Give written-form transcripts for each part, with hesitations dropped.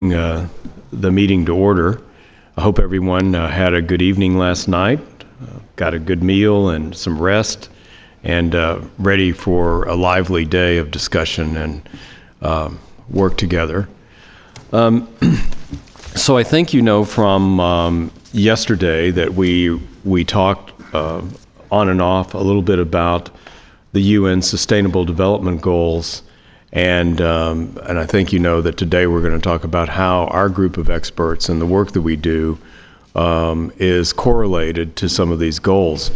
uh, the meeting to order. I hope everyone had a good evening last night, got a good meal and some rest, and ready for a lively day of discussion and work together. So I think you know from yesterday that we talked on and off a little bit about the UN Sustainable Development Goals. And I think you know that today we're going to talk about how our group of experts and the work that we do is correlated to some of these goals.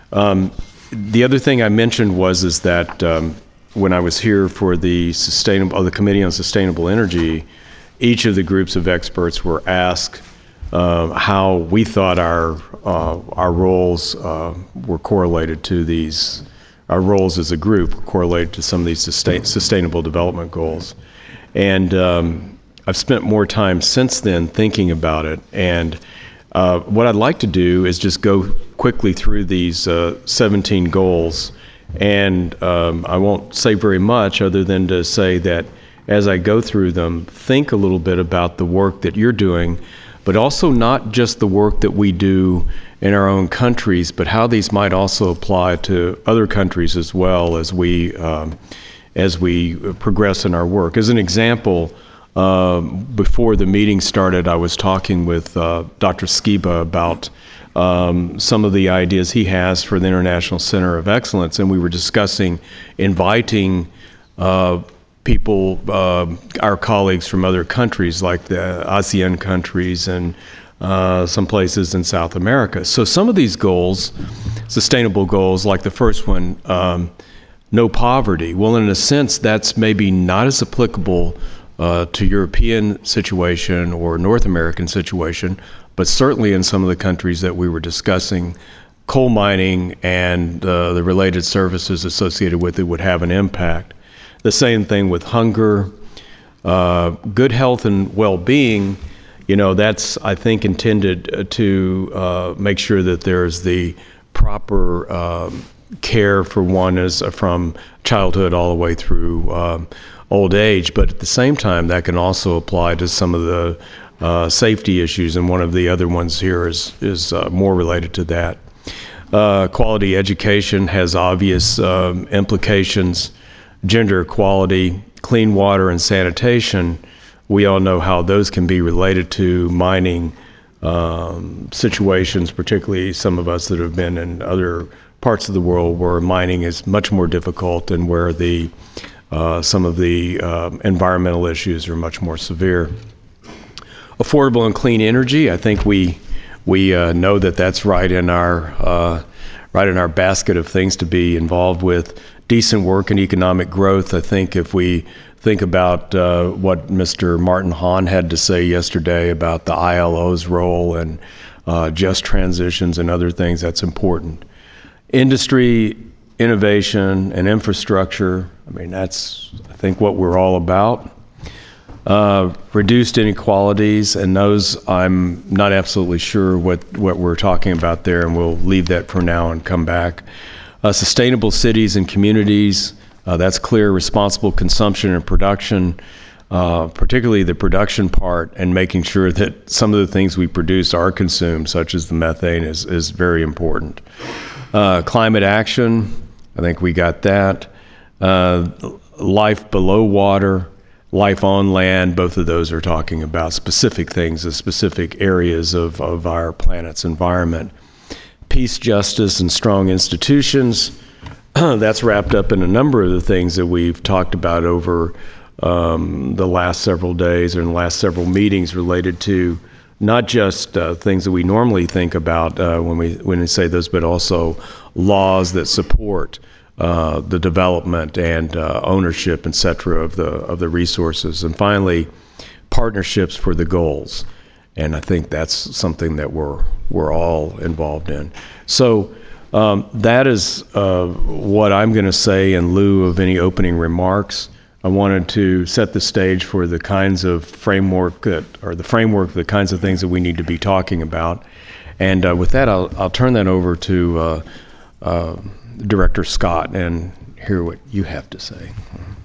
The other thing I mentioned is that when I was here for the Committee on Sustainable Energy, each of the groups of experts were asked how we thought our roles were correlated to these. Our roles as a group correlated to some of these sustainable development goals. And I've spent more time since then thinking about it. And what I'd like to do is just go quickly through these 17 goals. And I won't say very much other than to say that as I go through them, think a little bit about the work that you're doing, but also not just the work that we do in our own countries, but how these might also apply to other countries as well as we progress in our work. As an example, before the meeting started, I was talking with Dr. Skiba about some of the ideas he has for the International Center of Excellence, and we were discussing inviting people, our colleagues from other countries like the ASEAN countries and some places in South America. So some of these goals, sustainable goals, like the first one, no poverty, well, in a sense, that's maybe not as applicable to European situation or North American situation, but certainly in some of the countries that we were discussing, coal mining and the related services associated with it would have an impact. The same thing with hunger, good health and well-being. You know, that's, I think, intended to make sure that there's the proper care for one as from childhood all the way through old age. But at the same time, that can also apply to some of the safety issues. And one of the other ones here is more related to that. Quality education has obvious implications. Gender equality, clean water and sanitation, we all know how those can be related to mining situations, particularly some of us that have been in other parts of the world where mining is much more difficult and where some of the environmental issues are much more severe. Affordable and clean energy, I think we know that that's right in our basket of things to be involved with. Decent work and economic growth. I think if we think about what Mr. Martin Hahn had to say yesterday about the ILO's role and just transitions and other things, that's important. Industry, innovation, and infrastructure, I mean, that's, I think, what we're all about. Reduced inequalities, and those I'm not absolutely sure what we're talking about there, and we'll leave that for now and come back. Sustainable cities and communities, that's clear. Responsible consumption and production, particularly the production part, and making sure that some of the things we produce are consumed, such as the methane, is very important. Climate action, I think we got that. Life below water, life on land, both of those are talking about specific things, the specific areas of our planet's environment. Peace, justice, and strong institutions, that's wrapped up in a number of the things that we've talked about over the last several days or in the last several meetings related to not just things that we normally think about when we say those, but also laws that support the development and ownership, et cetera, of the resources. And finally, partnerships for the goals. And I think that's something that we're all involved in. So that is what I'm going to say in lieu of any opening remarks. I wanted to set the stage for the kinds of framework of the kinds of things that we need to be talking about. And with that, I'll turn that over to Director Scott and hear what you have to say.